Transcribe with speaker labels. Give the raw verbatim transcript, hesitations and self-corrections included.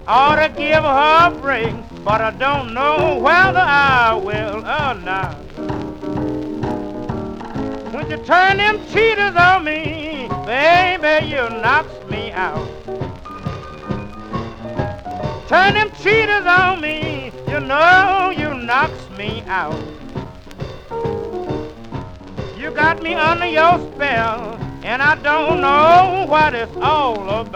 Speaker 1: Ought to give her a break, but I don't know whether I will or not. When you turn them cheaters on me, baby, you knocks me out. Turn them cheaters on me, you know you knocks me out. You got me under your spell, and I don't know what it's all about.